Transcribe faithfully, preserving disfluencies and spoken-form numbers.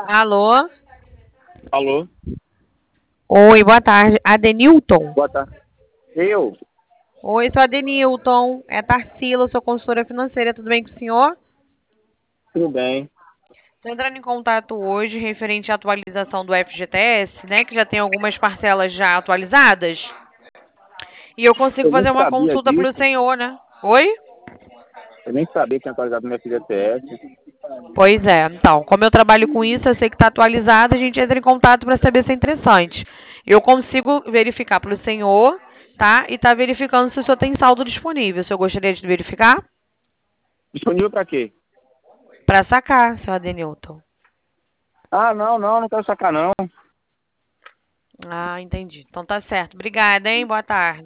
Alô? Alô? Oi, boa tarde. Adenilton? Boa tarde. Eu? Oi, sou Adenilton. É Tarsila, sou consultora financeira. Tudo bem com o senhor? Tudo bem. Estou entrando em contato hoje referente à atualização do F G T S, né? Que já tem algumas parcelas já atualizadas. E eu consigo Eu nem fazer uma sabia consulta para o disso. senhor, né? Oi? Eu nem sabia que tinha atualizado meu F G T S. Pois é. Então, como eu trabalho com isso, eu sei que está atualizado, a gente entra em contato para saber se é interessante. Eu consigo verificar para o senhor, tá? E tá verificando se o senhor tem saldo disponível. O senhor gostaria de verificar? Disponível pra quê? Para sacar, seu Adenilton. Ah, não, não, não quero sacar não. Ah, entendi. Então tá certo. Obrigada, hein? Boa tarde.